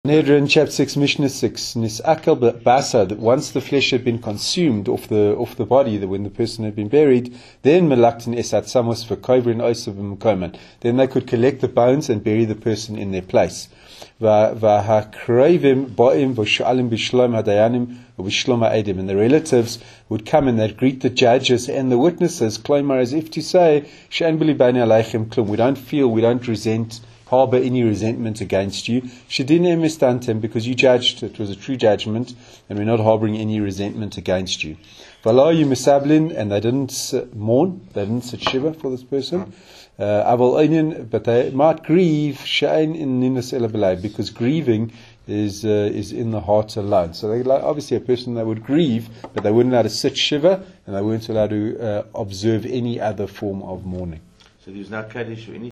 Sanhedrin chapter 6, Mishnah 6, Nis'akal basa, that once the flesh had been consumed off the body, that when the person had been buried, then melaktin esat samos for kovrin osav mkoman, then they could collect the bones and bury the person in their place. V'hakrovim ba'im v'shalim b'shlom hadayanim v'shlom ha'edim, and the relatives would come and they'd greet the judges and the witnesses, klomar, as if to say, she'en b'libeinu aleichem klum, we don't harbor any resentment against you. Shedina mistantem, because you judged, it was a true judgment, and we're not harboring any resentment against you. V'lo you misablin, and they didn't mourn, they didn't sit shiva for this person. Aval oinin, but they might grieve, she'ein in ninas ela b'lei, because grieving is in the heart alone. So they obviously a person that would grieve, but they weren't allowed to sit shiva, and they weren't allowed to observe any other form of mourning. So there's no kaddish or anything.